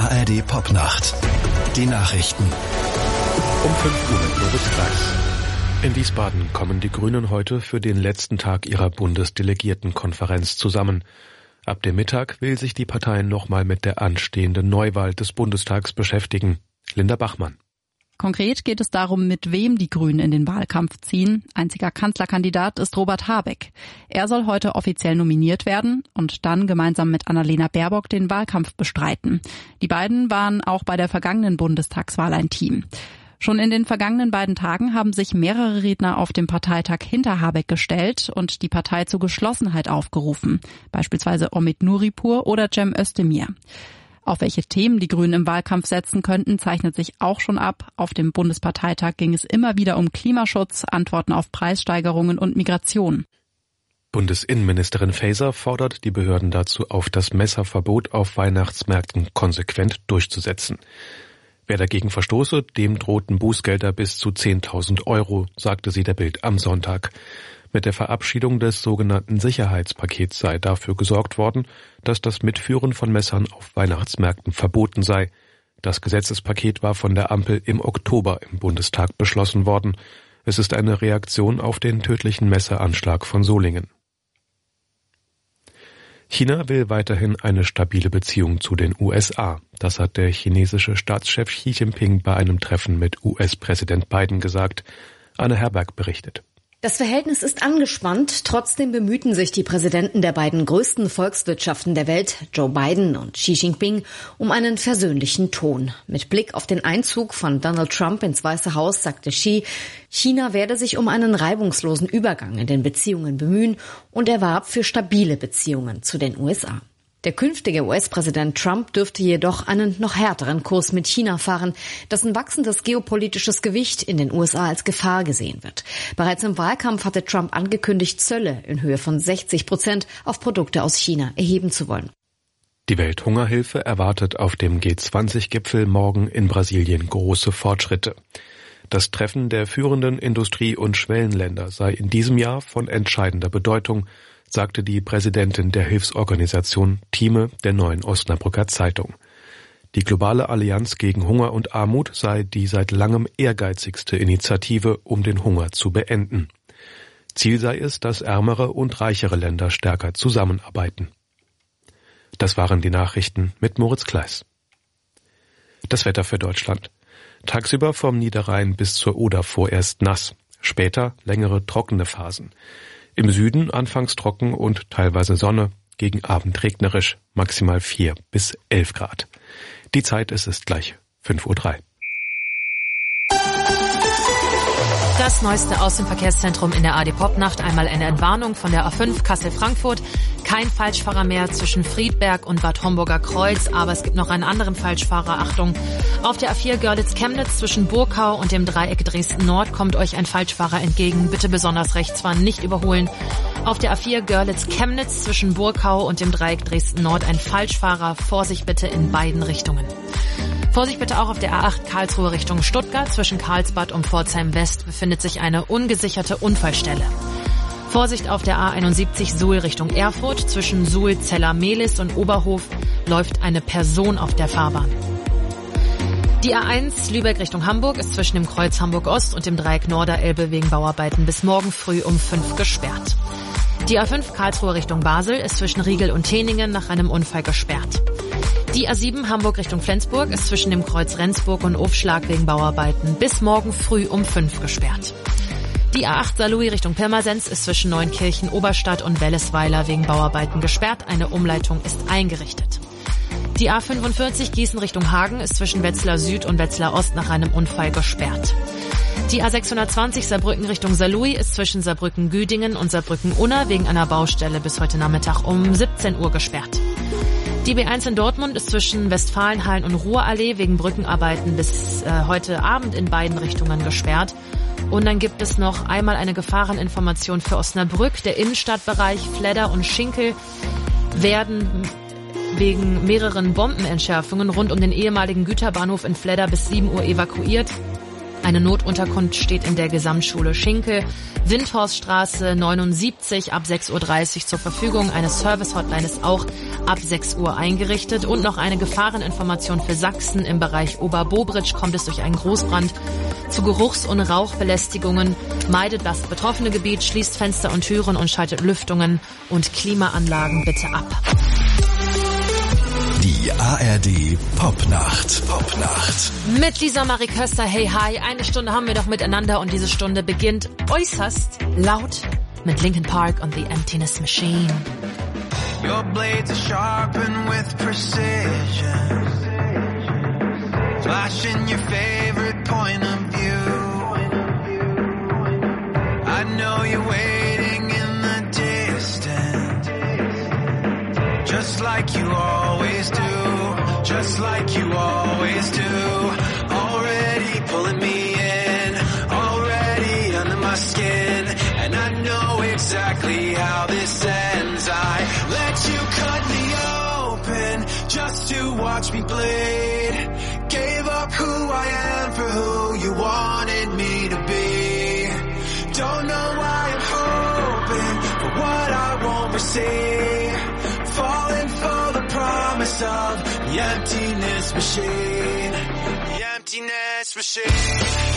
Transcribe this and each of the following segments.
ARD Popnacht. Die Nachrichten. Um 5 Uhr mit Moritz Gleis. In Wiesbaden kommen die Grünen heute für den letzten Tag ihrer Bundesdelegiertenkonferenz zusammen. Ab dem Mittag will sich die Partei nochmal mit der anstehenden Neuwahl des Bundestags beschäftigen. Linda Bachmann. Konkret geht es darum, mit wem die Grünen in den Wahlkampf ziehen. Einziger Kanzlerkandidat ist Robert Habeck. Er soll heute offiziell nominiert werden und dann gemeinsam mit Annalena Baerbock den Wahlkampf bestreiten. Die beiden waren auch bei der vergangenen Bundestagswahl ein Team. Schon in den vergangenen beiden Tagen haben sich mehrere Redner auf dem Parteitag hinter Habeck gestellt und die Partei zur Geschlossenheit aufgerufen. Beispielsweise Omid Nuripur oder Cem Özdemir. Auf welche Themen die Grünen im Wahlkampf setzen könnten, zeichnet sich auch schon ab. Auf dem Bundesparteitag ging es immer wieder um Klimaschutz, Antworten auf Preissteigerungen und Migration. Bundesinnenministerin Faeser fordert die Behörden dazu auf, das Messerverbot auf Weihnachtsmärkten konsequent durchzusetzen. Wer dagegen verstoße, dem drohten Bußgelder bis zu 10.000 €, sagte sie der Bild am Sonntag. Mit der Verabschiedung des sogenannten Sicherheitspakets sei dafür gesorgt worden, dass das Mitführen von Messern auf Weihnachtsmärkten verboten sei. Das Gesetzespaket war von der Ampel im Oktober im Bundestag beschlossen worden. Es ist eine Reaktion auf den tödlichen Messeranschlag von Solingen. China will weiterhin eine stabile Beziehung zu den USA. Das hat der chinesische Staatschef Xi Jinping bei einem Treffen mit US-Präsident Biden gesagt. Anne Herberg berichtet. Das Verhältnis ist angespannt, trotzdem bemühten sich die Präsidenten der beiden größten Volkswirtschaften der Welt, Joe Biden und Xi Jinping, um einen versöhnlichen Ton. Mit Blick auf den Einzug von Donald Trump ins Weiße Haus sagte Xi, China werde sich um einen reibungslosen Übergang in den Beziehungen bemühen und er warb für stabile Beziehungen zu den USA. Der künftige US-Präsident Trump dürfte jedoch einen noch härteren Kurs mit China fahren, dessen wachsendes geopolitisches Gewicht in den USA als Gefahr gesehen wird. Bereits im Wahlkampf hatte Trump angekündigt, Zölle in Höhe von 60% auf Produkte aus China erheben zu wollen. Die Welthungerhilfe erwartet auf dem G20-Gipfel morgen in Brasilien große Fortschritte. Das Treffen der führenden Industrie- und Schwellenländer sei in diesem Jahr von entscheidender Bedeutung, sagte die Präsidentin der Hilfsorganisation Thieme der Neuen Osnabrücker Zeitung. Die globale Allianz gegen Hunger und Armut sei die seit langem ehrgeizigste Initiative, um den Hunger zu beenden. Ziel sei es, dass ärmere und reichere Länder stärker zusammenarbeiten. Das waren die Nachrichten mit Moritz Gleis. Das Wetter für Deutschland. Tagsüber vom Niederrhein bis zur Oder vorerst nass, später längere trockene Phasen. Im Süden anfangs trocken und teilweise Sonne, gegen Abend regnerisch, maximal 4 bis 11 Grad. Die Zeit ist gleich 5:03 Uhr. Das Neueste aus dem Verkehrszentrum in der ARD Popnacht. Einmal eine Entwarnung von der A5 Kassel-Frankfurt. Kein Falschfahrer mehr zwischen Friedberg und Bad Homburger Kreuz, aber es gibt noch einen anderen Falschfahrer. Achtung, auf der A4 Görlitz-Chemnitz zwischen Burkau und dem Dreieck Dresden-Nord kommt euch ein Falschfahrer entgegen. Bitte besonders rechts fahren, nicht überholen. Auf der A4 Görlitz-Chemnitz zwischen Burkau und dem Dreieck Dresden-Nord ein Falschfahrer. Vorsicht bitte in beiden Richtungen. Vorsicht bitte auch auf der A8 Karlsruhe Richtung Stuttgart. Zwischen Karlsbad und Pforzheim West befindet sich eine ungesicherte Unfallstelle. Vorsicht auf der A71 Suhl Richtung Erfurt. Zwischen Suhl, Zeller-Mehlis und Oberhof läuft eine Person auf der Fahrbahn. Die A1 Lübeck Richtung Hamburg ist zwischen dem Kreuz Hamburg-Ost und dem Dreieck Norderelbe wegen Bauarbeiten bis morgen früh um 5 gesperrt. Die A5 Karlsruhe Richtung Basel ist zwischen Riegel und Teningen nach einem Unfall gesperrt. Die A7 Hamburg Richtung Flensburg ist zwischen dem Kreuz Rendsburg und Ofschlag wegen Bauarbeiten bis morgen früh um 5 gesperrt. Die A8 Saarlouis Richtung Pirmasens ist zwischen Neunkirchen Oberstadt und Wellesweiler wegen Bauarbeiten gesperrt. Eine Umleitung ist eingerichtet. Die A45 Gießen Richtung Hagen ist zwischen Wetzlar Süd und Wetzlar Ost nach einem Unfall gesperrt. Die A620 Saarbrücken Richtung Saarlouis ist zwischen Saarbrücken-Güdingen und Saarbrücken-Unna wegen einer Baustelle bis heute Nachmittag um 17 Uhr gesperrt. Die B1 in Dortmund ist zwischen Westfalenhallen und Ruhrallee wegen Brückenarbeiten bis heute Abend in beiden Richtungen gesperrt. Und dann gibt es noch einmal eine Gefahreninformation für Osnabrück. Der Innenstadtbereich Fledder und Schinkel werden wegen mehreren Bombenentschärfungen rund um den ehemaligen Güterbahnhof in Fledder bis 7 Uhr evakuiert. Eine Notunterkunft steht in der Gesamtschule Schinkel. Windhorststraße 79 ab 6.30 Uhr zur Verfügung. Eine Service-Hotline ist auch ab 6 Uhr eingerichtet. Und noch eine Gefahreninformation für Sachsen. Im Bereich Oberbobritsch kommt es durch einen Großbrand zu Geruchs- und Rauchbelästigungen. Meidet das betroffene Gebiet, schließt Fenster und Türen und schaltet Lüftungen und Klimaanlagen bitte ab. Die ARD Popnacht. Mit Lisa Marie Köster, hey hi, eine Stunde haben wir doch miteinander und diese Stunde beginnt äußerst laut mit Linkin Park und The Emptiness Machine. Your blades are sharpened with precision, flashing your favorite point of view. I know you're waiting in the distance, just like you always do, just like you always do. Already pulling me in, already under my skin, and I know exactly how this ends. I let you cut me open just to watch me bleed. Gave up who I am for who you wanted me to be. Don't know why I'm hoping for what I won't receive. Falling for the promise of the emptiness machine. The emptiness machine.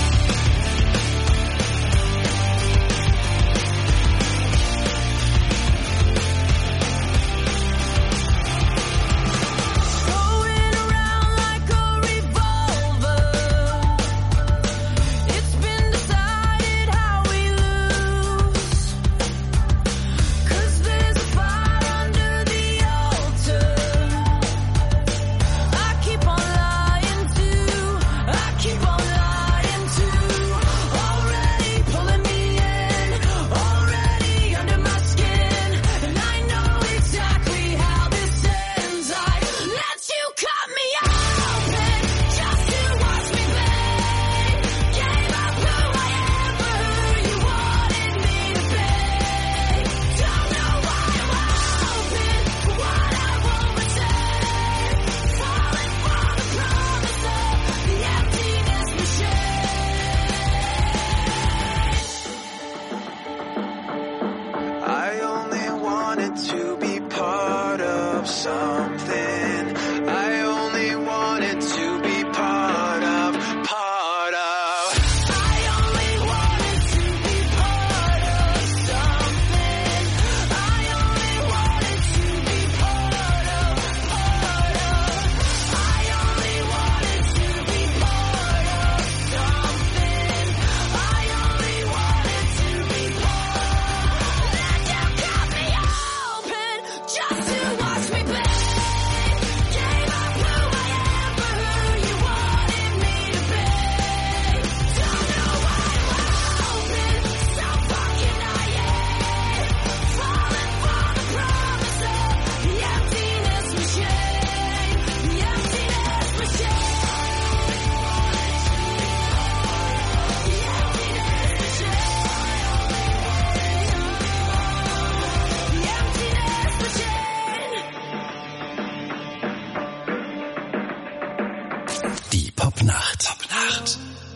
Popnacht.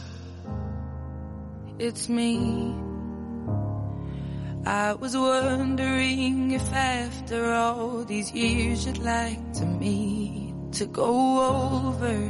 It's me. I was wondering if after all these years you'd like to meet to go over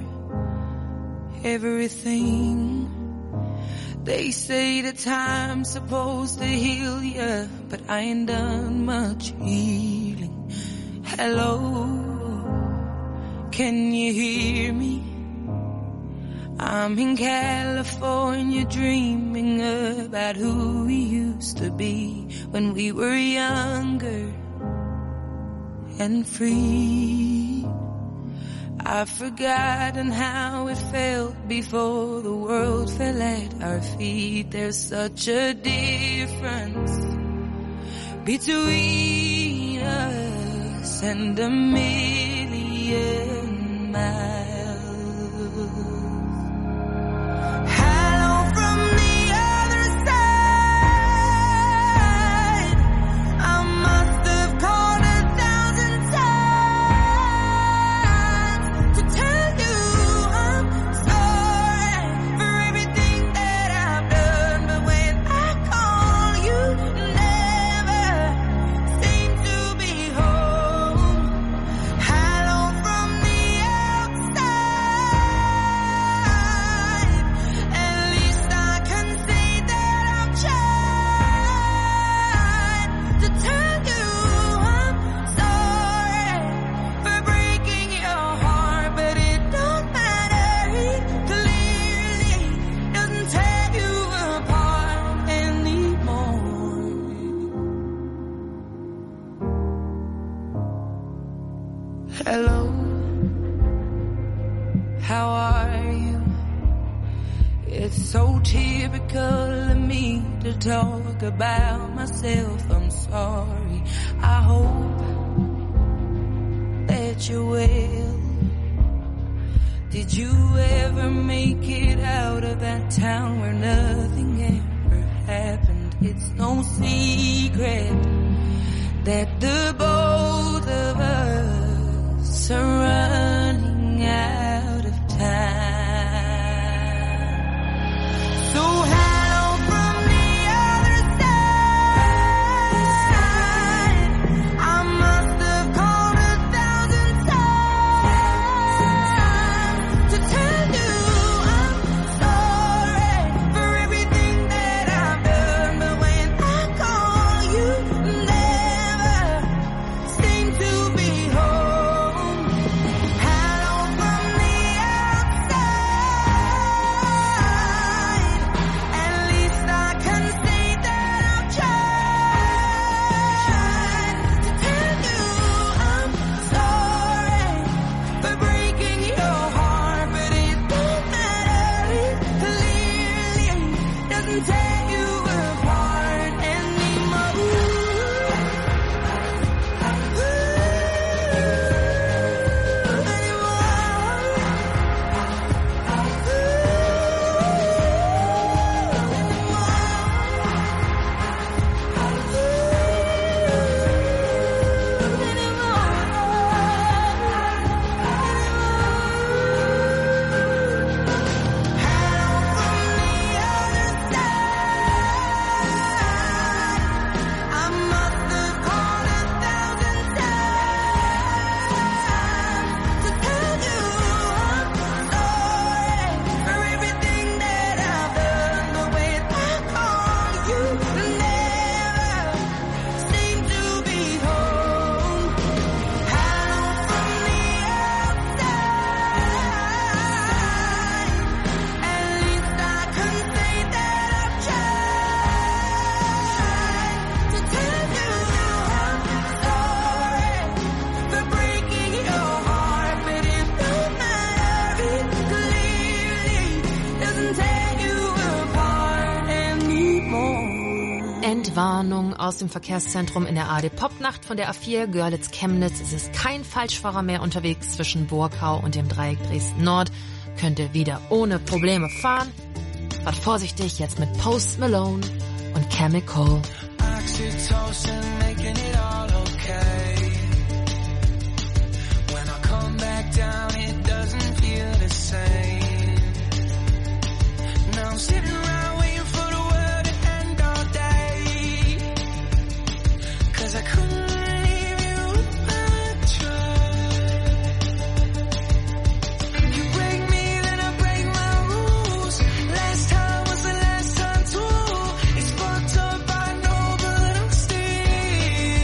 everything. They say that time's supposed to heal ya, but I ain't done much healing. Hello, can you hear me? I'm in California dreaming about who we used to be when we were younger and free. I've forgotten how it felt before the world fell at our feet. There's such a difference between us and a million miles. Tell you I'm sorry for everything that how are you? It's so typical of me to talk about myself. I'm sorry. I hope that you're well. Did you ever make it out of that town where nothing ever happened? It's no secret that the both of us are running out of time. So hello from the other side. I must have called 1,000 times to tell you I'm sorry for everything that I've done. But when I call, you never seem to be home. Hello from the outside. At least I can say that I've tried to tell you I'm sorry for breaking your heart, but it don't matter. It clearly doesn't tear you apart anymore. I must have called 1,000 times to tell you I'm sorry for everything that I've done. But when I call, you never seem to be home. Hello from the outside. At least I can say that I've tried to tell you I'm sorry for breaking your heart, but it don't matter. It clearly doesn't tear you apart anymore. Entwarnung aus dem Verkehrszentrum in der ARD Popnacht von der A4 Görlitz-Chemnitz. Es ist kein Falschfahrer mehr unterwegs zwischen Burkau und dem Dreieck Dresden-Nord. Könnt ihr wieder ohne Probleme fahren. Wart vorsichtig jetzt mit Post Malone und Chemical. Oxytocin making it all okay. When I come back down, it doesn't feel the same. Now I'm sitting around waiting for the world to end all day. 'Cause I couldn't leave you if I tried. You break me, then I break my rules. Last time was the last time too. It's fucked up, I know, but I'm still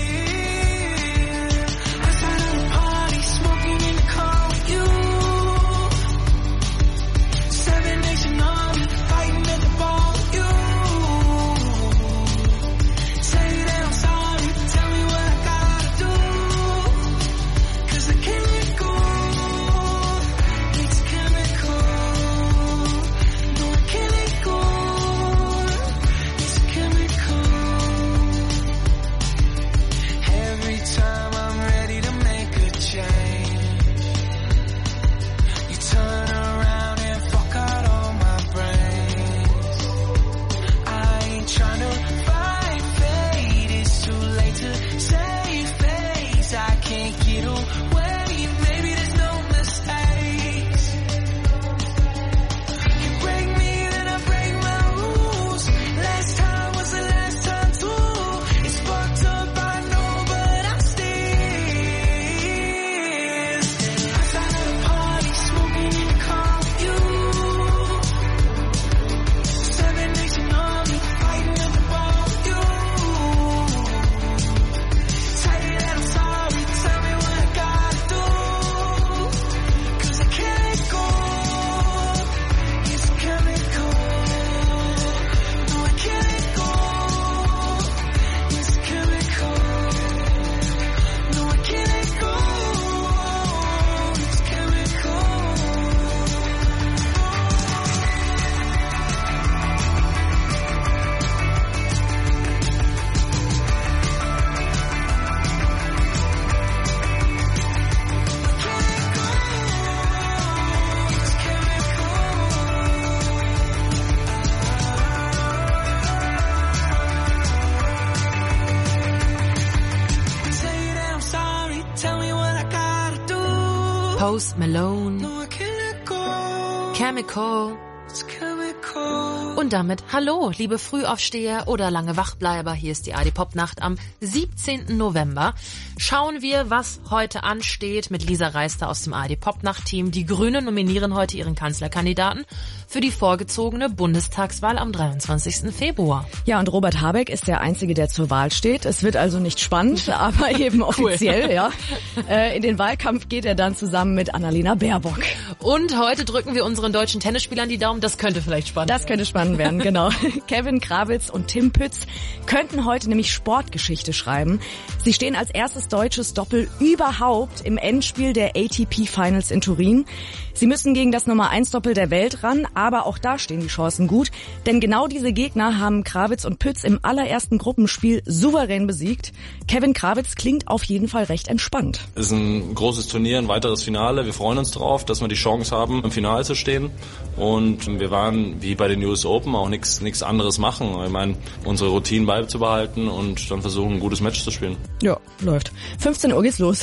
Post Malone, Chemical. Und damit hallo, liebe Frühaufsteher oder lange Wachbleiber, hier ist die AD-Pop-Nacht am 17. November. Schauen wir, was heute ansteht mit Lisa Reister aus dem AD-Pop-Nacht-Team. Die Grünen nominieren heute ihren Kanzlerkandidaten für die vorgezogene Bundestagswahl am 23. Februar. Ja, und Robert Habeck ist der Einzige, der zur Wahl steht. Es wird also nicht spannend, aber eben offiziell, cool. Ja. In den Wahlkampf geht er dann zusammen mit Annalena Baerbock. Und heute drücken wir unseren deutschen Tennisspielern die Daumen. Das könnte vielleicht spannend werden. Das könnte spannend werden, genau. Kevin Krawitz und Tim Pütz könnten heute nämlich Sportgeschichte schreiben. Sie stehen als erstes deutsches Doppel überhaupt im Endspiel der ATP Finals in Turin. Sie müssen gegen das Nummer 1 Doppel der Welt ran, aber auch da stehen die Chancen gut. Denn genau diese Gegner haben Krawitz und Pütz im allerersten Gruppenspiel souverän besiegt. Kevin Krawitz klingt auf jeden Fall recht entspannt. Es ist ein großes Turnier, ein weiteres Finale. Wir freuen uns drauf, dass wir die Chance haben, im Finale zu stehen. Und wir waren, wie bei den US Open, auch nichts anderes machen. Ich meine, unsere Routinen beizubehalten und dann versuchen, ein gutes Match zu spielen. Ja, läuft. 15 Uhr geht's los.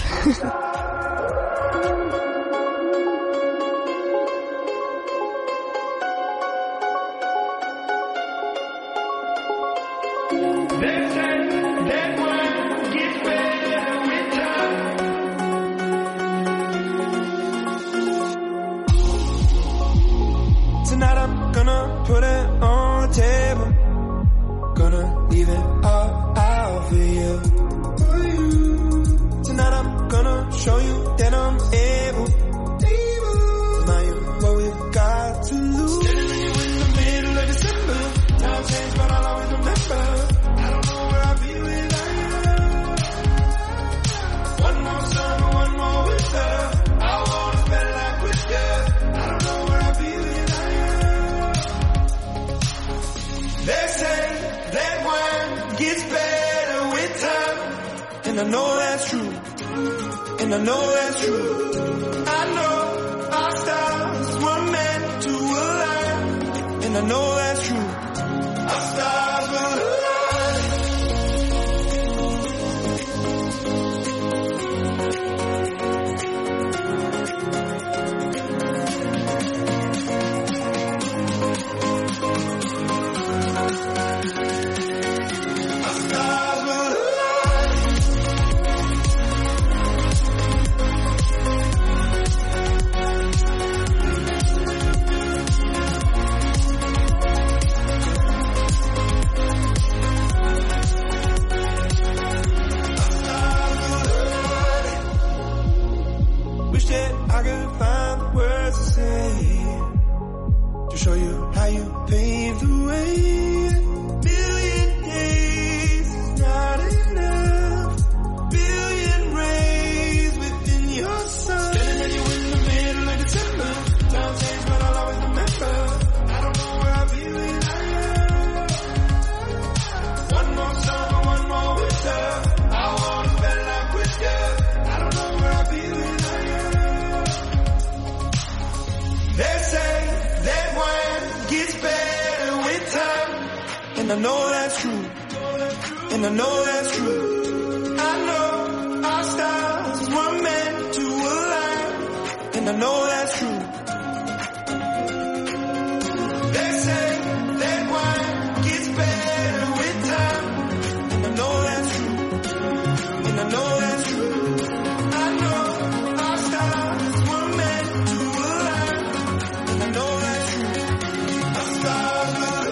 Tonight I'm gonna put it on the table. Gonna leave it all out for you. Tonight I'm gonna show you that I'm able. Now you what we've got to lose. Standing in the middle of December. Now I've changed, but I'll always remember. I don't know where I'd be without you. One more summer, one more winter. I wanna spend life with you. I don't know where I'd be without you. They say that wine gets better with time, and I know that's true. And I know that's true. I know our stars were meant to align. And I know that's true. Our stars will align. Our stars will align. Wish that I could find the words to say to show you how you paved the way. Billion days is not enough. Billion rays within your sun. Standing at you in the middle of December. Time change, but I'll always remember. I don't know where I'll be without you. One more summer, one more winter. I wanna spend life with you. I don't know where I'll be without you. They say that wine gets better with time, and I know that's true. And I know that's true. I know our stars were meant to align, and I know that's true. They say that wine gets better with time, and I know that's true. And I know that's true. I know our stars were meant to align, and I know that's true. Our stars will align.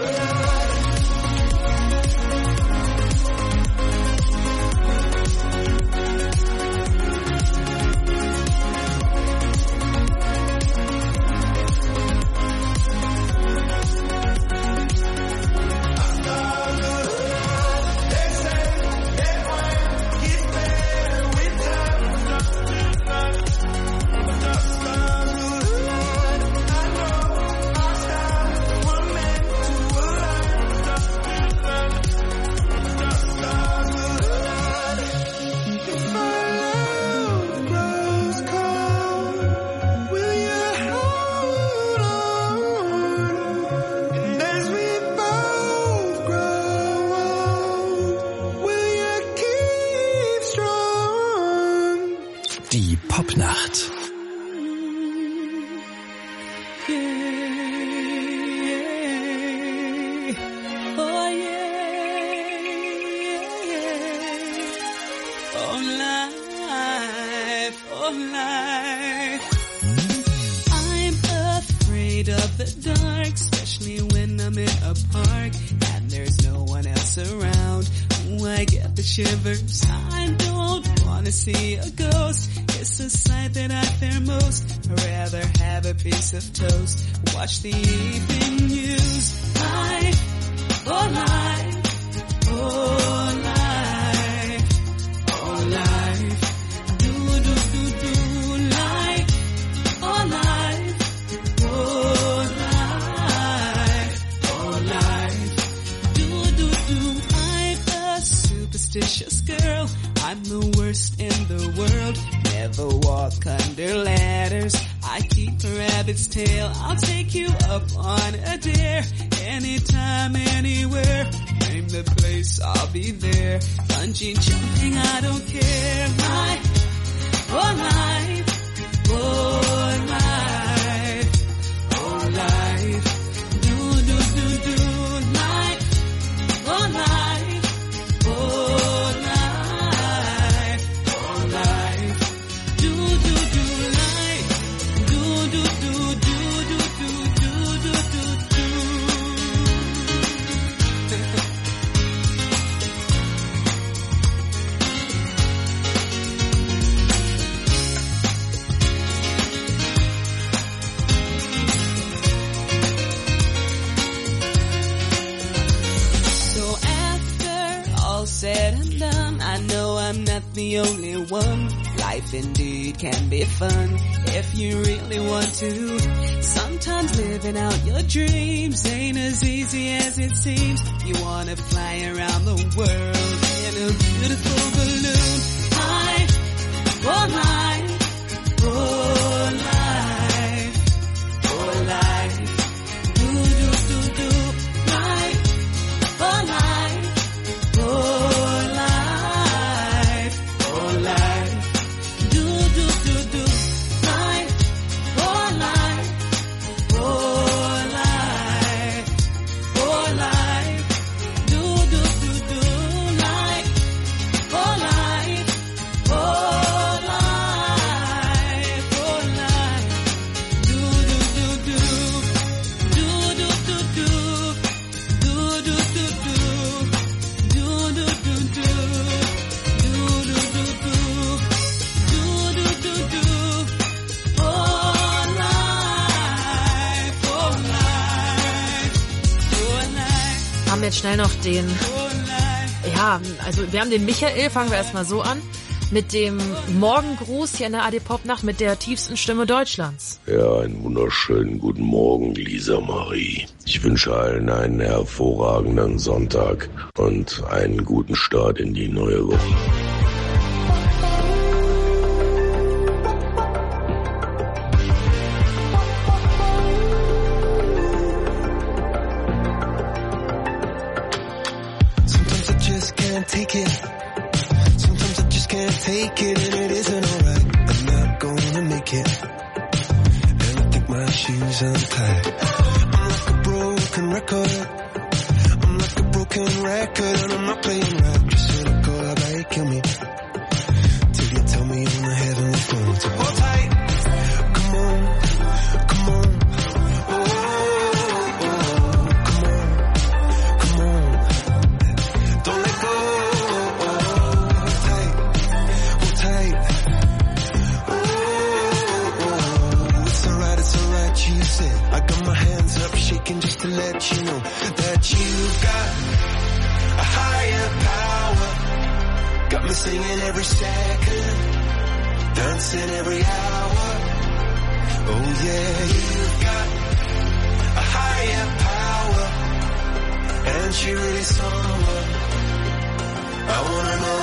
Oh yeah. Oh life, oh life. I'm afraid of the dark, especially when I'm in a park and there's no one else around. Ooh, I get the shivers. I don't wanna see a ghost. It's a sight that I fear most. I'd rather have a piece of toast. Watch the evening news. Life, oh life, oh life, oh life. Do do do do life, oh life, oh life, oh life. Do do do. I'm a superstitious girl. I'm the worst in the world. Never walk under ladders. I keep a rabbit's tail. I'll take you up on a dare. Anytime, anywhere. Name the place, I'll be there. Bungee jumping, I don't care. Life, oh life, oh life, oh life. Do do do do life, oh life, oh life, oh life. Do do do life, do do do do do do do do do do. So after all said and done, I know I'm not the only one. Life indeed can be fun if you really want to. Sometimes living out your dreams ain't as easy as it seems. You wanna fly around the world in a beautiful balloon. Life, oh life, oh life, oh life. Do do do do life, oh life, oh life, oh life. Do do do do life, oh life, oh life, oh life. Do do do do life, oh life, oh life, oh life. Do do do do, do do do do, do do do do, do do do do, do do do do. Do do do do, oh life, oh life, oh life, Haben wir jetzt schnell noch den, oh life. ja, also wir haben den Michael, fangen wir erstmal so an, mit dem Morgengruß hier in der AD Popnacht mit der tiefsten Stimme Deutschlands. Ja, einen wunderschönen guten Morgen, Lisa Marie. Ich wünsche allen einen hervorragenden Sonntag und einen guten Start in die neue Woche. Sometimes I just can't take it. Sometimes I just can't take it, and it isn't alright. I'm not gonna make it. And I think my shoes untied. I'm like a broken record. I'm like a broken record, and I'm not playing right. Just cynical, how about you kill me? Till you tell me on the heavenly phone. So hold tight. Come on, come on. Oh, oh, come on, come on. Don't let go. Hold tight, hold tight. Oh, it's alright, you said. I got my hands up shaking just to let you know that you've got a higher power. Got me singing every second, dancing every hour. Oh yeah, you've got a higher power, and she really someone I wanna know.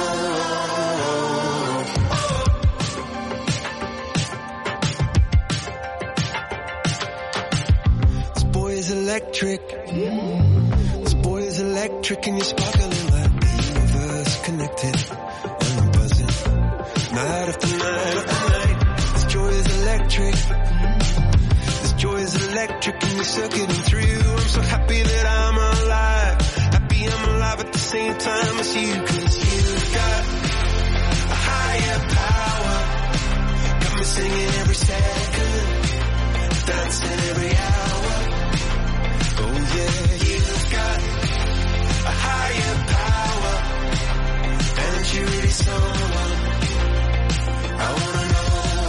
This boy is electric. This boy is electric, and you're sparkling like the universe connected. And I'm buzzing night after night after night. This joy is electric. This joy is electric. we're still getting through. I'm so happy that I'm alive. Happy I'm alive at the same time as you. 'Cause you've got a higher power. Got me singing every second, dancing every hour. Oh yeah, you've got a higher power. And you're really someone I wanna know.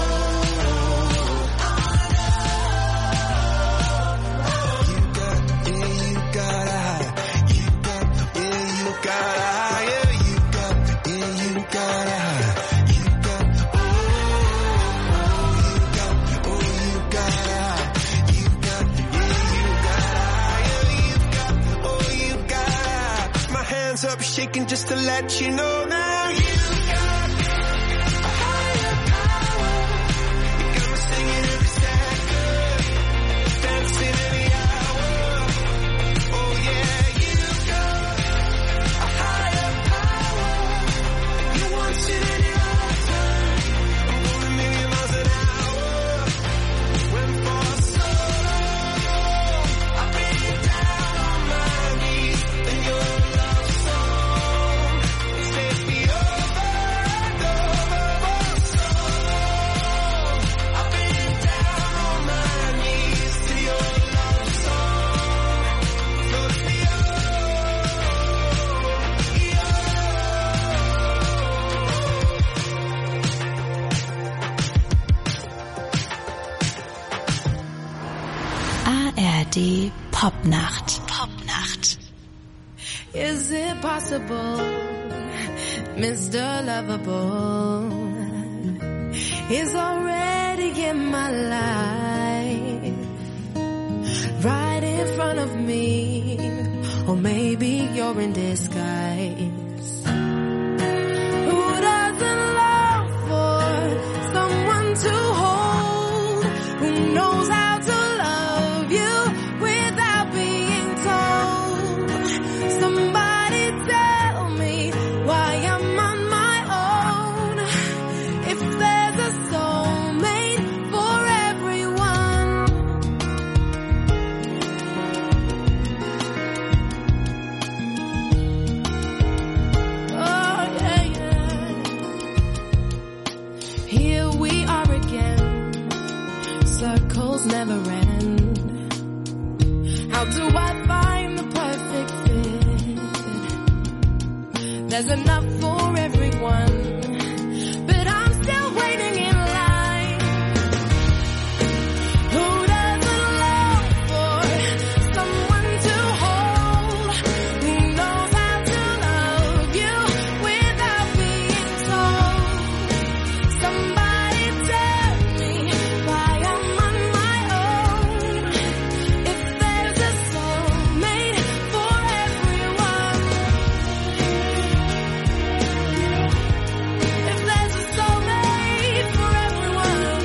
Up shaking just to let you know now you got a higher power. You got me singing every second, dancing every hour. Oh yeah, you got a higher power. You want it in your time. I'm going a million miles an hour. Went for so long, I've been down on my knees in your love. ARD Popnacht. Popnacht. Is it possible, Mr. Lovable is already in my life, right in front of me, or maybe you're in disguise. Who doesn't long for someone to hold, who knows how to love you without being told? Somebody tell me why I'm on my own. If there's a soulmate for everyone. Oh yeah, yeah. Here we are again. Circles never end. How do I find the perfect fit? There's enough for everyone, but I'm still waiting in line. Who doesn't long for someone to hold, who knows how to love you without being told? Somebody tell me why I'm on my own. If there's a soulmate for everyone. If there's a soulmate for everyone.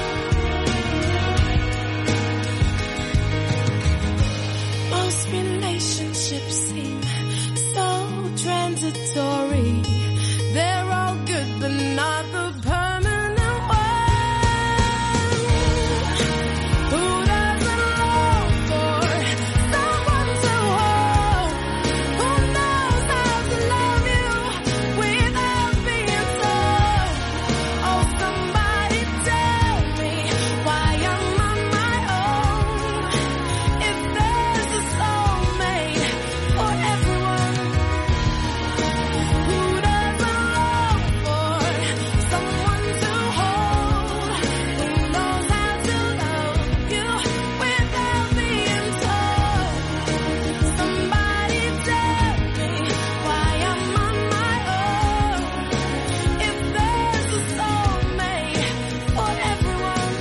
Most relationships seem so transitory. They're all good, but not the permanent one. Who doesn't long for someone to hold? Who knows how to love you without being told? Oh, somebody tell me why I'm on my own. If there's a soulmate for everyone. Who doesn't long for someone to hold? Who knows how to love you without being told? Somebody tell me why I'm on my own. If there's a soulmate for everyone.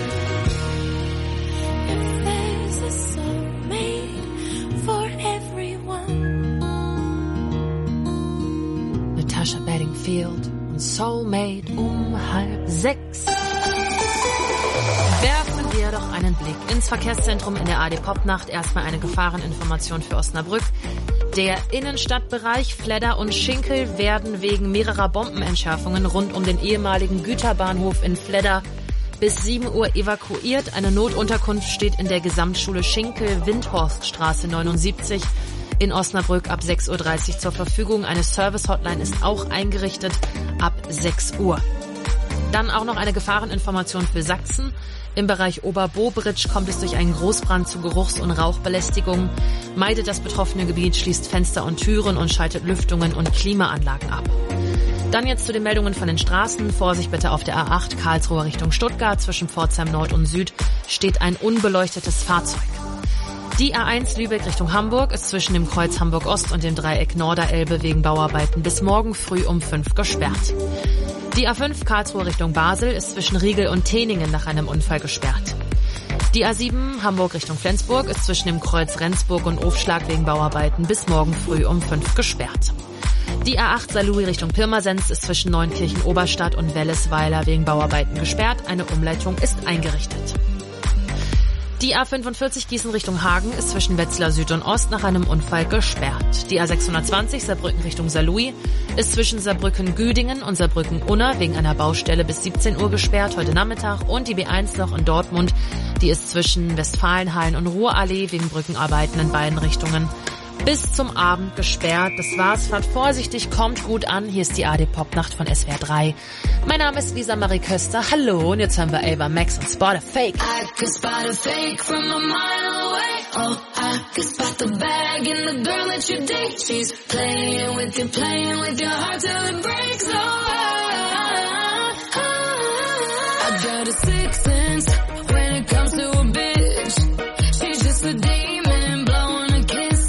If there's a soulmate for everyone. Natasha Bedingfield und Soulmate um 5:30. Werfen wir doch einen Blick ins Verkehrszentrum in der ARD Popnacht. Erstmal eine Gefahreninformation für Osnabrück. Der Innenstadtbereich Fledder und Schinkel werden wegen mehrerer Bombenentschärfungen rund um den ehemaligen Güterbahnhof in Fledder bis 7 Uhr evakuiert. Eine Notunterkunft steht in der Gesamtschule Schinkel, Windhorststraße 79 in Osnabrück ab 6.30 Uhr zur Verfügung. Eine Service-Hotline ist auch eingerichtet ab 6 Uhr. Dann auch noch eine Gefahreninformation für Sachsen. Im Bereich Oberbobritsch kommt es durch einen Großbrand zu Geruchs- und Rauchbelästigung. Meidet das betroffene Gebiet, schließt Fenster und Türen und schaltet Lüftungen und Klimaanlagen ab. Dann jetzt zu den Meldungen von den Straßen. Vorsicht bitte auf der A8 Karlsruhe Richtung Stuttgart. Zwischen Pforzheim Nord und Süd steht ein unbeleuchtetes Fahrzeug. Die A1 Lübeck Richtung Hamburg ist zwischen dem Kreuz Hamburg Ost und dem Dreieck Norderelbe wegen Bauarbeiten bis morgen früh um 5 gesperrt. Die A5 Karlsruhe Richtung Basel ist zwischen Riegel und Teningen nach einem Unfall gesperrt. Die A7 Hamburg Richtung Flensburg ist zwischen dem Kreuz Rendsburg und Ofschlag wegen Bauarbeiten bis morgen früh um 5 gesperrt. Die A8 Saarlouis Richtung Pirmasens ist zwischen Neunkirchen Oberstadt und Wellesweiler wegen Bauarbeiten gesperrt. Eine Umleitung ist eingerichtet. Die A45 Gießen Richtung Hagen ist zwischen Wetzlar Süd und Ost nach einem Unfall gesperrt. Die A620 Saarbrücken Richtung Saarlouis ist zwischen Saarbrücken-Güdingen und Saarbrücken-Unna wegen einer Baustelle bis 17 Uhr gesperrt heute Nachmittag. Und die B1 noch in Dortmund, die ist zwischen Westfalenhallen und Ruhrallee wegen Brückenarbeiten in beiden Richtungen bis zum Abend gesperrt. Das war's. Fahrt vorsichtig, kommt gut an. Hier ist die AD Popnacht von SWR 3. Mein Name ist Lisa Marie Köster. Hallo, und jetzt hören wir Ava Max und Spot a Fake. I could spot a fake from a mile away. Oh, I could spot the bag in the girl that you date. She's playing with your heart till it breaks. Oh, I got a sixth sense when it comes to a bitch. She's just a demon blowing a kiss.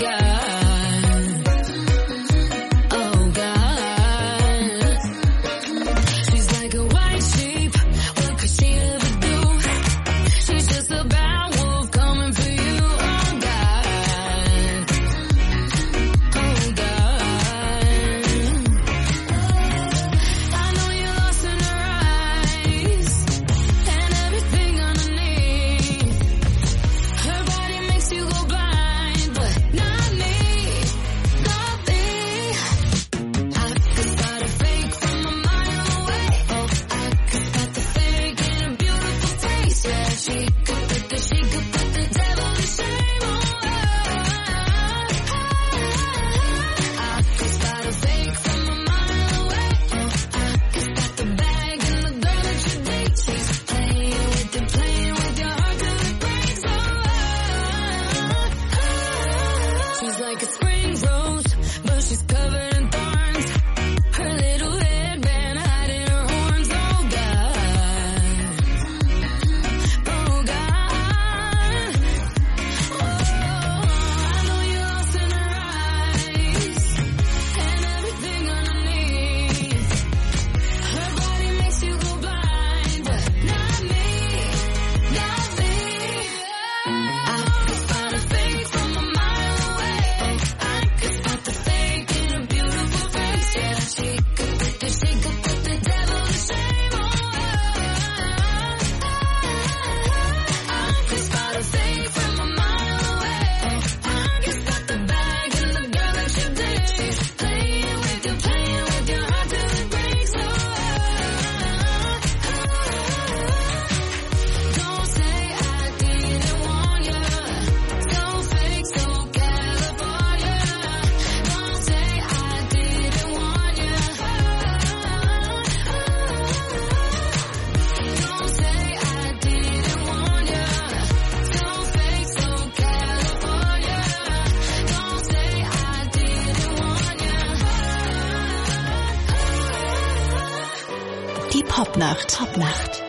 Die Popnacht. Popnacht.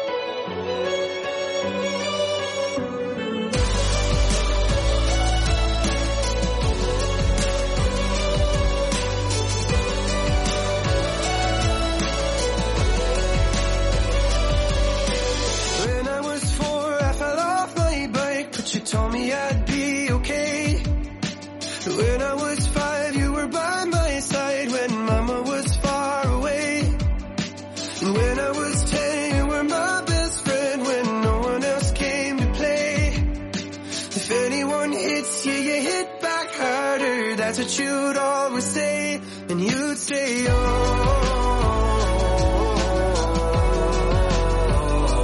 That's what you'd always say, and you'd say, oh,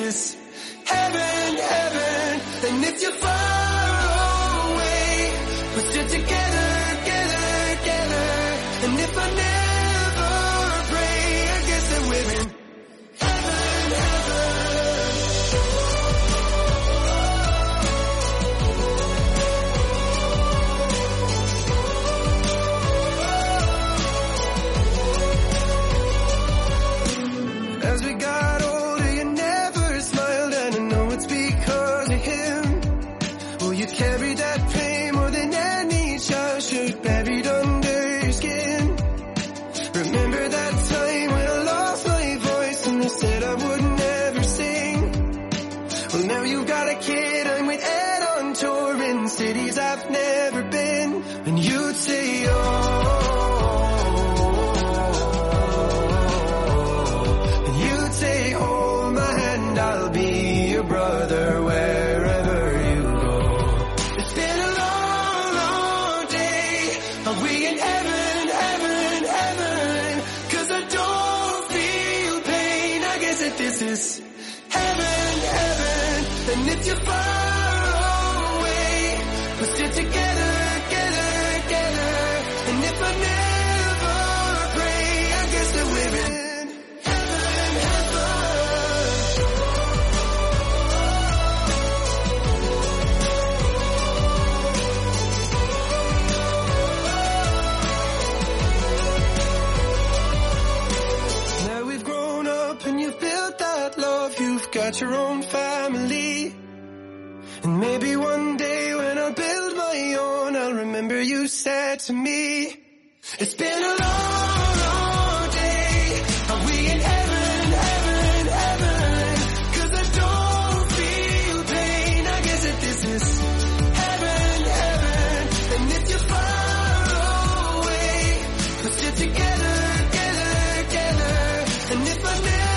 is heaven, heaven. And if you're far away, we're still together, together, together. And if I never pray, I guess that we're in heaven, heaven. As we got older, you never smiled, and I know it's because of him. Oh, you carried that pain more than any child should, buried under your skin. Remember that time when I lost my voice and I said I would never sing? Well, now you got a kid, I'm with Ed on tour in cities I've never been. And you'd say, say, hold my hand, I'll be your brother wherever you go. It's been a long, long day. Are we in heaven, heaven, heaven? 'Cause I don't feel pain. I guess that this is heaven, heaven. And if you're far away, we're still together, together, together. And if I never pray, I guess that we're in got your own family. And maybe one day when I build my own, I'll remember you said to me, it's been a long, long day. Are we in heaven, heaven, heaven? 'Cause I don't feel pain. I guess that this is heaven, heaven. And if you're far away, we're still together, together, together. And if I never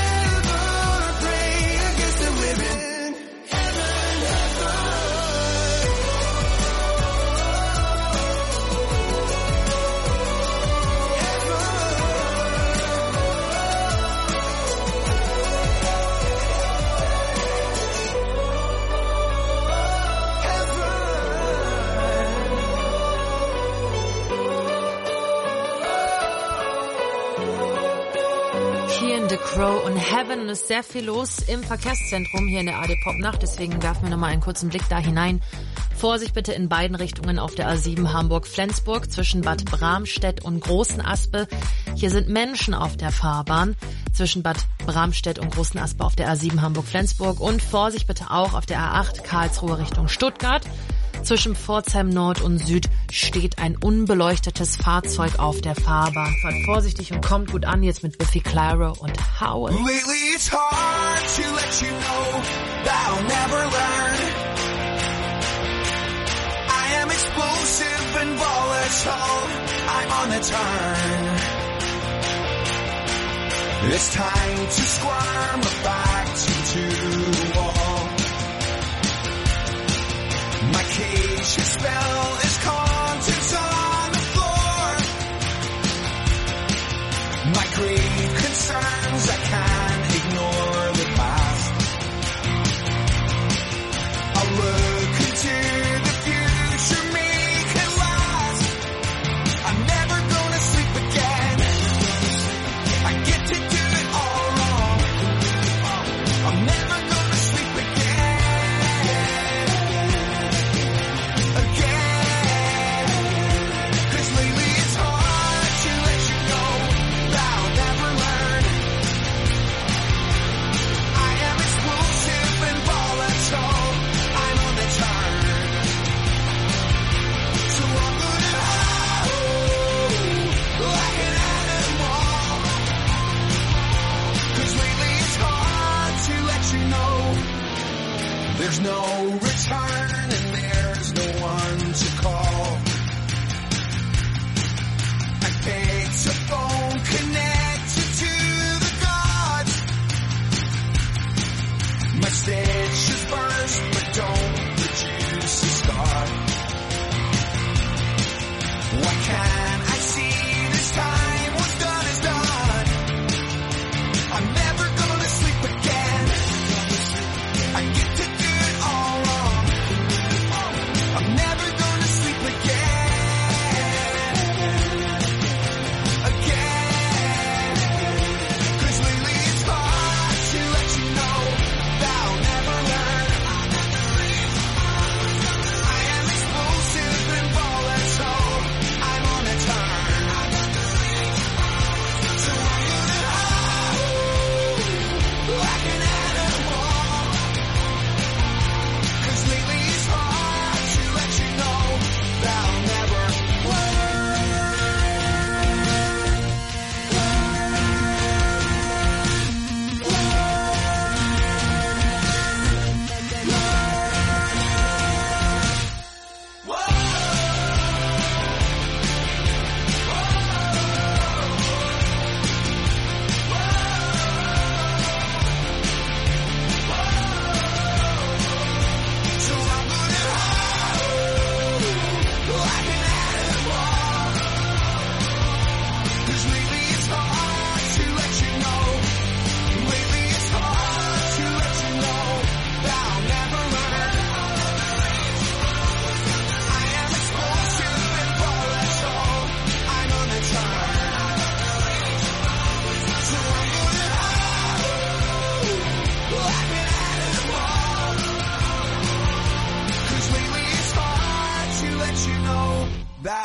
The Crow und Heaven, und es ist sehr viel los im Verkehrszentrum hier in der AD Pop Nacht, deswegen werfen wir nochmal einen kurzen Blick da hinein. Vorsicht bitte in beiden Richtungen auf der A7 Hamburg-Flensburg zwischen Bad Bramstedt und Großen Aspe. Hier sind Menschen auf der Fahrbahn zwischen Bad Bramstedt und Großen Aspe auf der A7 Hamburg-Flensburg, und Vorsicht bitte auch auf der A8 Karlsruhe Richtung Stuttgart. Zwischen Pforzheim Nord und Süd steht ein unbeleuchtetes Fahrzeug auf der Fahrbahn. Fahrt vorsichtig und kommt gut an, jetzt mit Biffy Clyro und Howl. Lately it's hard to let you know that I'll never learn. I am explosive and volatile, I'm on the turn. It's time to squirm back to the wall. My cage spell is contents on the floor. My grave concerns, I can't ignore the past. I'll look into the future, make it last. I'm never gonna sleep again. I get to do it all wrong. I'm never gonna sleep again. There's no return and there's no one to call. I picked a phone connected to the gods. My stitches burst but don't produce a scar. Why can't I see this time what's done is done? I'm never gonna sleep again.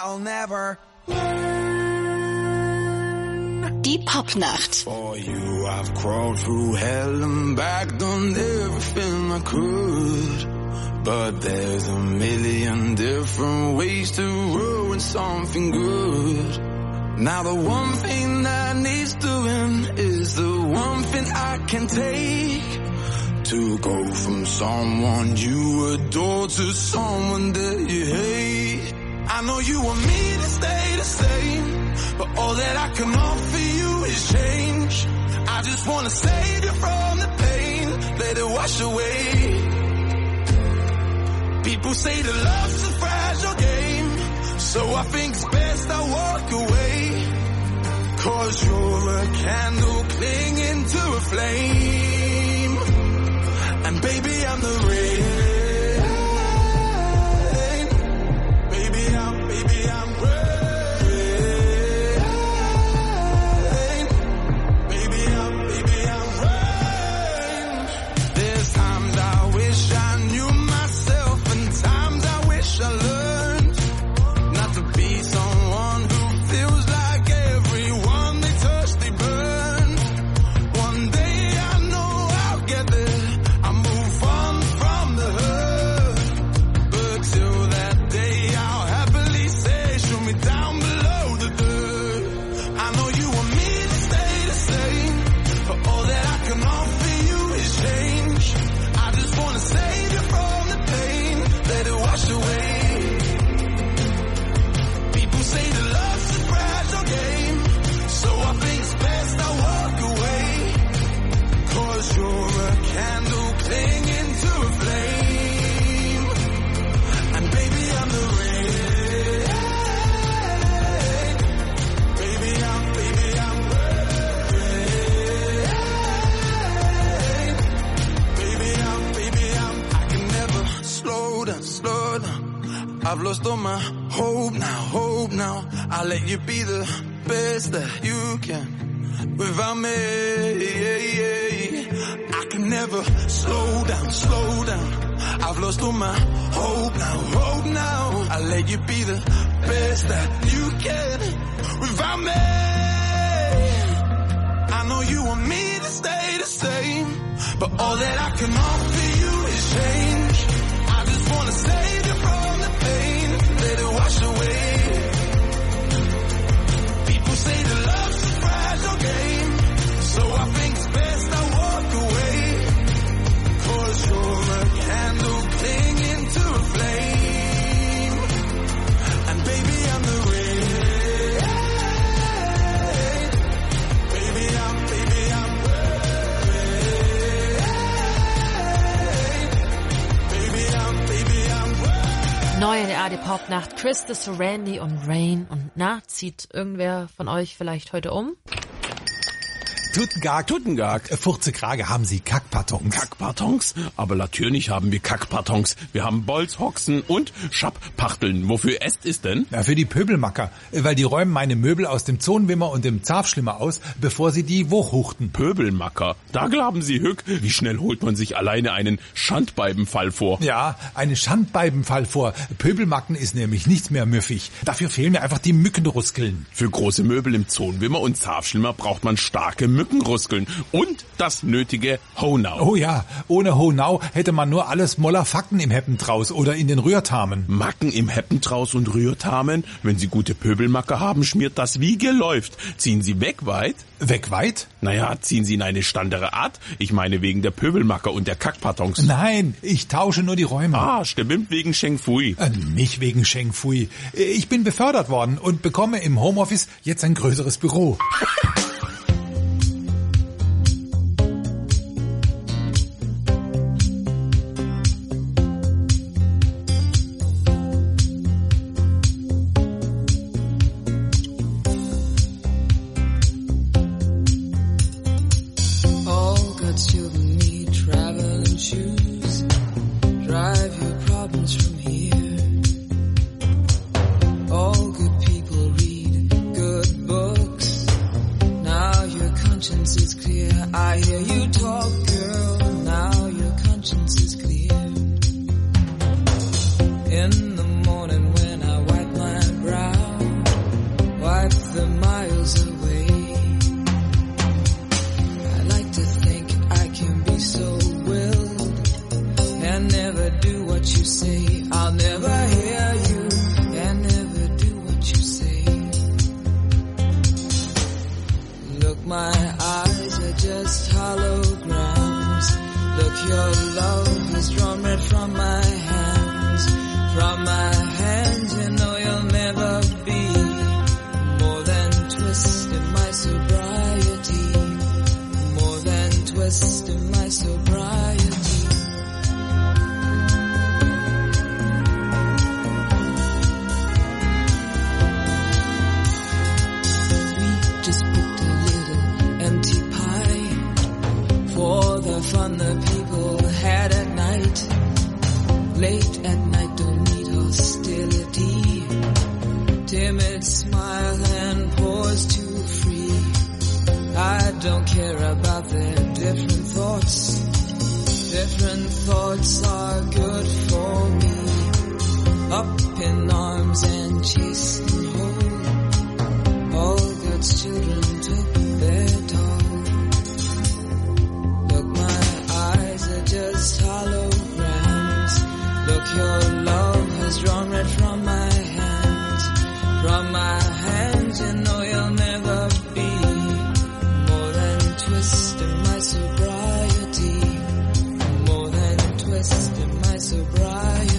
I'll never Die Popnacht. For you I've crawled through hell and back, done everything I could. But there's a million different ways to ruin something good. Now the one thing that needs doing is the one thing I can take. To go from someone you adore to someone that you hate. I know you want me to stay the same, but all that I can offer you is change. I just wanna save you from the pain, let it wash away. People say that love's a fragile game, so I think it's best I walk away. 'Cause you're a candle clinging to a flame, and baby I'm the rain. Baby I'm rain. I've lost all my hope now. I'll let you be the best that you can without me. I can never slow down. I've lost all my hope now. I'll let you be the best that you can without me. I know you want me to stay the same, but all that I can offer you is change. I just wanna save you from the pain, let it wash away. People say that love's a fragile game, so I think it's best I walk away. 'Cause you're a candle clinging to a flame, and baby I'm the rain. Baby I'm Neu in der ARD Popnacht, Chris de Serenity und Rain. Und na, zieht irgendwer von euch vielleicht heute um? Tuttengag. Furze Krage, haben Sie Kackpartons? Kackpartons? Aber natürlich haben wir Kackpartons. Wir haben Bolz, Hoxen und Schappachteln. Wofür esst ist denn? Ja, für die Pöbelmacker. Weil die räumen meine Möbel aus dem Zonenwimmer und dem Zafschlimmer aus, bevor sie die hochhuchten. Pöbelmacker? Da glauben Sie, Hück, wie schnell holt man sich alleine einen Schandbeibenfall vor? Ja, einen Schandbeibenfall vor. Pöbelmacken ist nämlich nichts mehr müffig. Dafür fehlen mir einfach die Mückenruskeln. Für große Möbel im Zonenwimmer und Zafschlimmer braucht man starke Mückenruskeln und das nötige Honau. Oh ja, ohne Honau hätte man nur alles Moller Facken im Heppentraus oder in den Rührtamen. Macken im Heppentraus und Rührtamen? Wenn Sie gute Pöbelmacker haben, schmiert das wie geläuft. Ziehen Sie weg weit? Weg weit? Naja, ziehen Sie in eine standere Art. Ich meine wegen der Pöbelmacker und der Kackpartons. Nein, ich tausche nur die Räume. Ah, stimmt, wegen Sheng Fui. Nicht wegen Sheng Fui. Ich bin befördert worden und bekomme im Homeoffice jetzt ein größeres Büro. miles away. I like to think I can be so willed and never do what you say. I'll never hear you and never do what you say. Look, my eyes are just holograms. Look, your love has drawn red from my hands. From my hands, you know you'll never be more than twist in my sobriety. More than twist in my sobriety. Fun the people had at night. Late at night, don't need hostility. Timid smile and pause too free. I don't care about their different thoughts. Different thoughts are good for me. Up in arms and chasing home. All God's children took their toll. Just holograms. Look, your love has drawn red from my hands. From my hands, you know you'll never be more than twist in my sobriety. More than twist in my sobriety.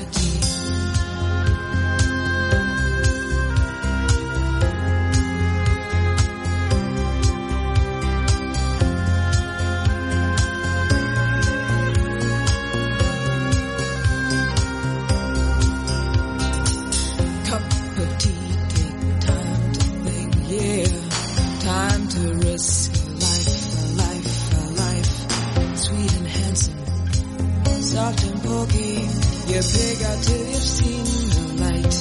You pig out till you've seen the light.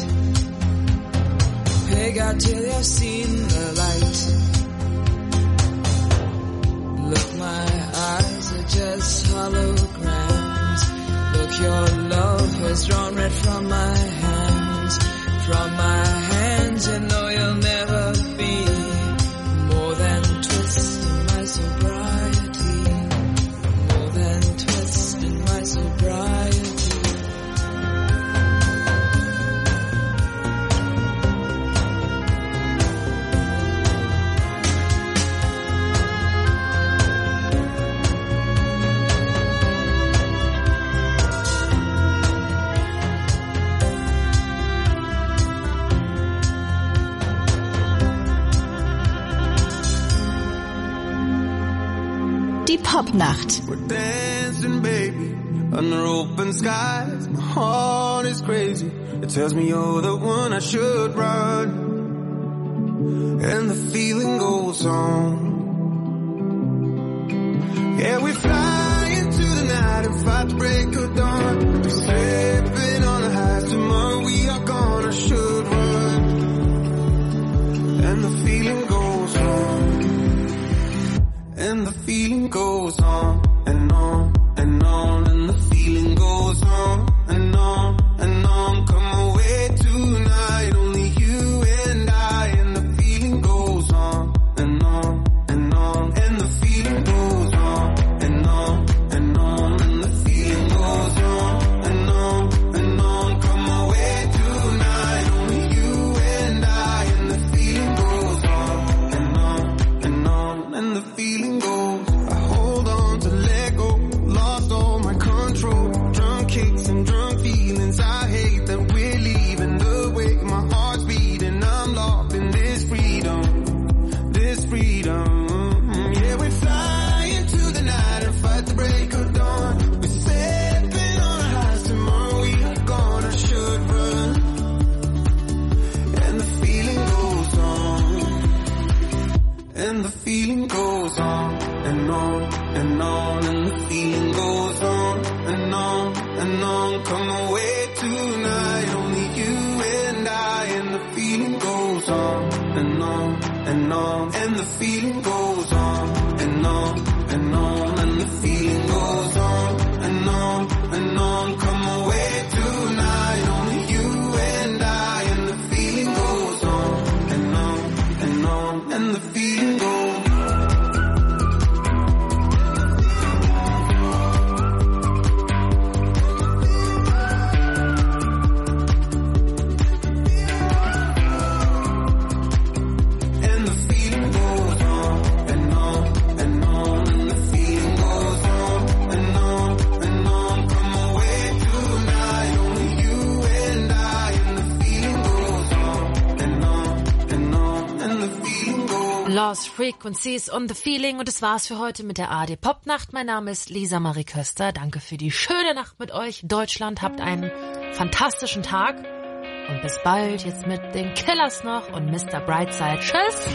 Pig out till you've seen the light. Look, my eyes are just holograms. Look, your love has drawn red from my hands. From my hands, you know you'll never be more than twist in my sobriety. More than twist in my sobriety. Die Popnacht. We're dancing, baby, under open skies. My heart is crazy. It tells me you're the one I should run. And the feeling goes on. Yeah, we fly into the night and fight the break of dawn. We're slipping on the highs. Tomorrow we are gone. I should run. And the feeling goes on. And the feeling goes on and on and on. And the feeling goes on and on and on. Come away tonight, only you and I. And the feeling goes on and on and on. And the feeling goes on and on and on. And the feeling goes on and on and on. Come away tonight, only you and I. And the feeling goes on and on and on. And the feeling goes. I hold on to let go, lost all my control. Drunk kicks and drunk feelings. I hate that we're leaving the wake. My heart's beating. I'm locked in this freedom, this freedom. Yeah, we fly into the night and fight the break of dawn. We're stepping on our highs. Tomorrow we are gone. I should run. And the feeling goes on. And the feeling goes on and on and on. And the feeling goes on and on and on. Come away tonight, only you and I. And the feeling goes on and on and on. And the feeling goes on and on and on. And the feeling goes on and on and on. Come away tonight, only you and I. And the feeling goes on and on and on. And the Lost Frequencies und The Feeling. Und das war's für heute mit der ARD Popnacht. Mein Name ist Lisa Marie Köster. Danke für die schöne Nacht mit euch. Deutschland, habt einen fantastischen Tag. Und bis bald. Jetzt mit den Killers noch und Mr. Brightside. Tschüss.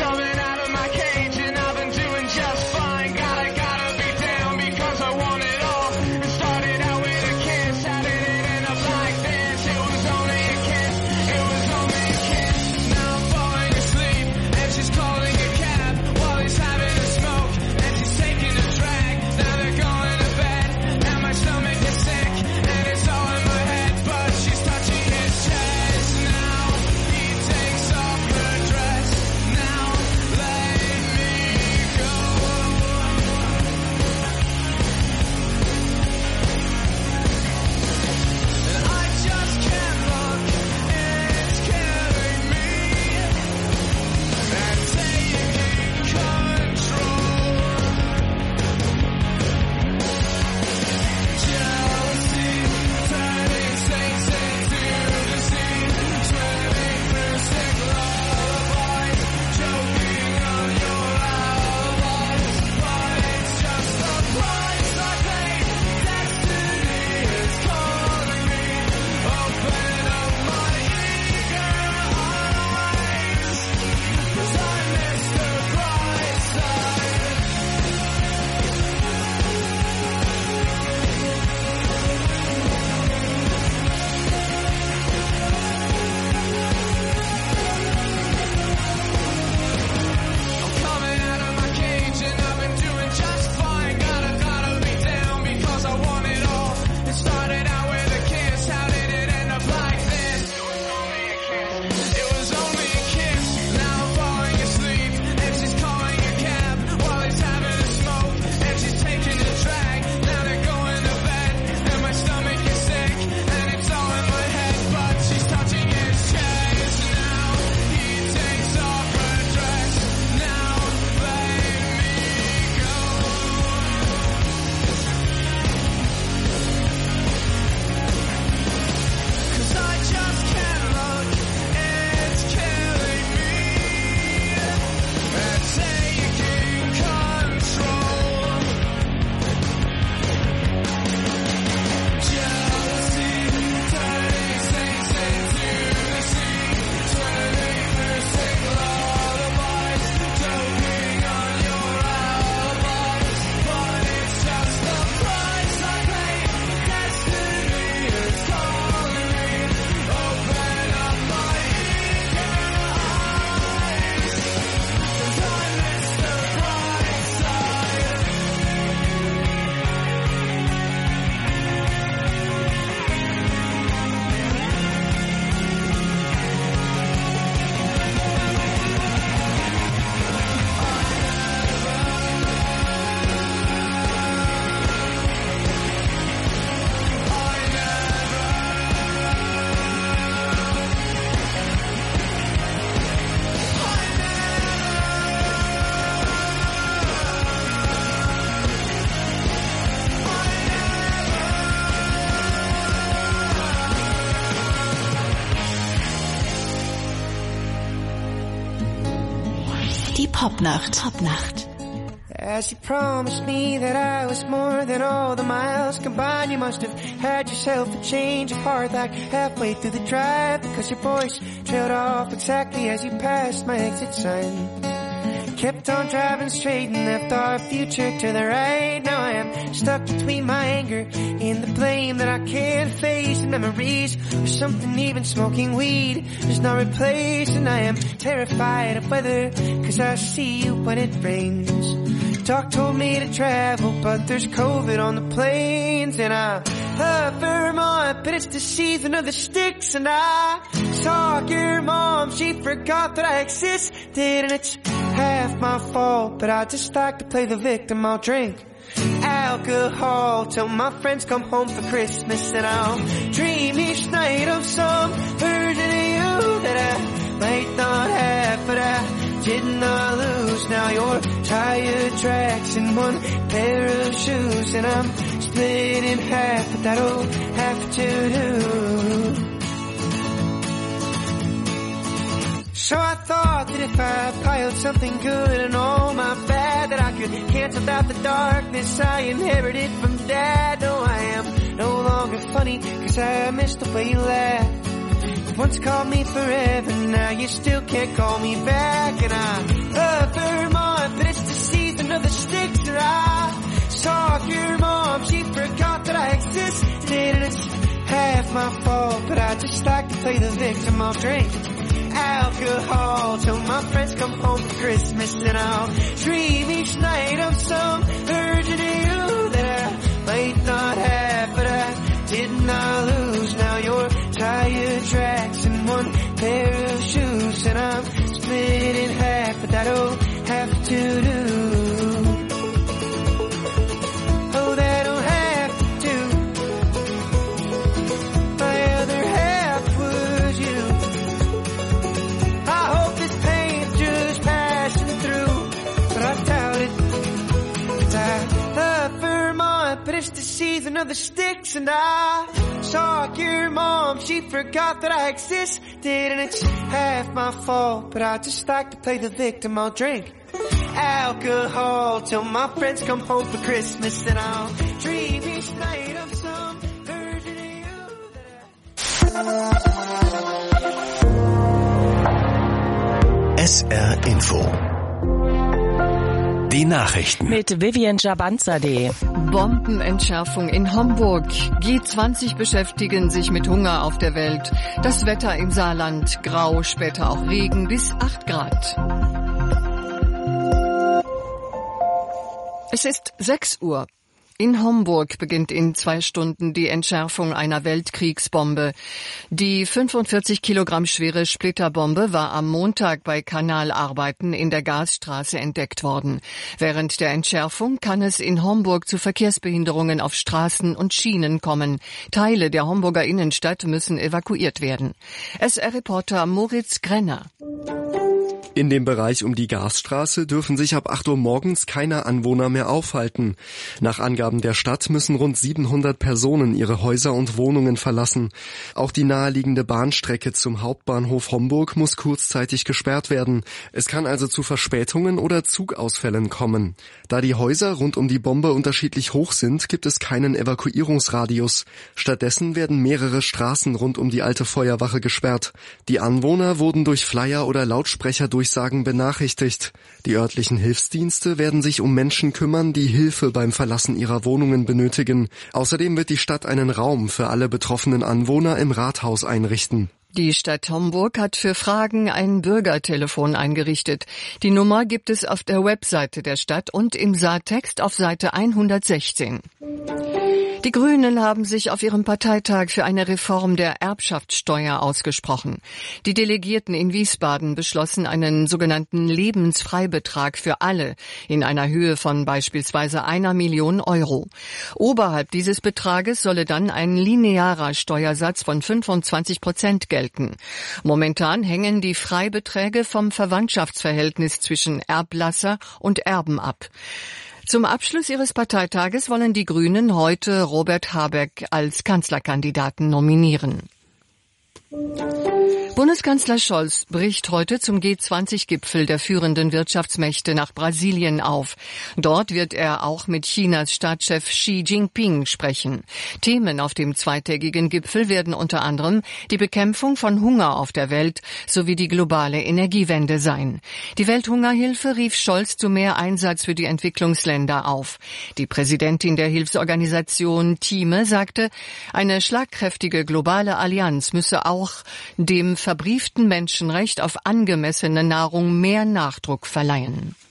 Die Popnacht. As you promised me that I was more than all the miles combined, you must have had yourself a change of heart like halfway through the drive, because your voice trailed off exactly as you passed my exit sign. Kept on driving straight and left our future to the right. Now I am stuck between my anger and the blame that I can't face, and memories of something even smoking weed does not replace. And I am terrified of weather, cause I see you when it rains. Doc told me to travel, but there's COVID on the planes. And I love Vermont, but it's the season of the sticks. And I saw your mom, she forgot that I existed. And it's half my fault, but I just like to play the victim. I'll drink alcohol till my friends come home for Christmas. And I'll dream each night of some version of you that I might not have, but I did not lose. Now your tire tracks in one pair of shoes, and I'm split in half, but that'll have to do. So I thought that if I piled something good and all my bad, that I could cancel out the darkness I inherited from Dad. No, I am no longer funny, 'cause I miss the way you laugh. You once called me forever, now you still can't call me back. And I love Vermont, but it's the season of the sticks. And I saw your mom, she forgot that I existed. And it's half my fault, but I just like to play the victim. I'll drink alcohol till my friends come home for Christmas, and I'll dream each night of some version of you that I might not have, but I did not lose. Now you're tire tracks and one pair of shoes, and I'm split in half, but that'll have to do. Oh, that'll have to do. My other half was you. I hope this pain's just passing through, but I doubt it. 'Cause I love Vermont, but it's the season of the sticks. And I saw your mom, she forgot that I existed. And it's half my fault, but I just like to play the victim. I'll drink alcohol till my friends come home for Christmas, and I'll dream each night of some version of you. SR Info. Die Nachrichten. Mit Vivian Jabanzadeh. Bombenentschärfung in Homburg. G20 beschäftigen sich mit Hunger auf der Welt. Das Wetter im Saarland grau, später auch Regen bis 8 Grad. Es ist 6 Uhr. In Homburg beginnt in 2 Stunden die Entschärfung einer Weltkriegsbombe. Die 45 Kilogramm schwere Splitterbombe war am Montag bei Kanalarbeiten in der Gasstraße entdeckt worden. Während der Entschärfung kann es in Homburg zu Verkehrsbehinderungen auf Straßen und Schienen kommen. Teile der Homburger Innenstadt müssen evakuiert werden. SR-Reporter Moritz Grenner. In dem Bereich um die Gasstraße dürfen sich ab 8 Uhr morgens keine Anwohner mehr aufhalten. Nach Angaben der Stadt müssen rund 700 Personen ihre Häuser und Wohnungen verlassen. Auch die naheliegende Bahnstrecke zum Hauptbahnhof Homburg muss kurzzeitig gesperrt werden. Es kann also zu Verspätungen oder Zugausfällen kommen. Da die Häuser rund um die Bombe unterschiedlich hoch sind, gibt es keinen Evakuierungsradius. Stattdessen werden mehrere Straßen rund um die alte Feuerwache gesperrt. Die Anwohner wurden durch Flyer oder Lautsprecherdurchsagen benachrichtigt. Die örtlichen Hilfsdienste werden sich um Menschen kümmern, die Hilfe beim Verlassen ihrer Wohnungen benötigen. Außerdem wird die Stadt einen Raum für alle betroffenen Anwohner im Rathaus einrichten. Die Stadt Homburg hat für Fragen ein Bürgertelefon eingerichtet. Die Nummer gibt es auf der Webseite der Stadt und im Saartext auf Seite 116. Die Grünen haben sich auf ihrem Parteitag für eine Reform der Erbschaftssteuer ausgesprochen. Die Delegierten in Wiesbaden beschlossen einen sogenannten Lebensfreibetrag für alle in einer Höhe von beispielsweise 1 Million Euro. Oberhalb dieses Betrages solle dann ein linearer Steuersatz von 25% gelten. Momentan hängen die Freibeträge vom Verwandtschaftsverhältnis zwischen Erblasser und Erben ab. Zum Abschluss ihres Parteitages wollen die Grünen heute Robert Habeck als Kanzlerkandidaten nominieren. Bundeskanzler Scholz bricht heute zum G20-Gipfel der führenden Wirtschaftsmächte nach Brasilien auf. Dort wird er auch mit Chinas Staatschef Xi Jinping sprechen. Themen auf dem zweitägigen Gipfel werden unter anderem die Bekämpfung von Hunger auf der Welt sowie die globale Energiewende sein. Die Welthungerhilfe rief Scholz zu mehr Einsatz für die Entwicklungsländer auf. Die Präsidentin der Hilfsorganisation Thieme sagte, eine schlagkräftige globale Allianz müsse auch dem verbrieften Menschenrecht auf angemessene Nahrung mehr Nachdruck verleihen.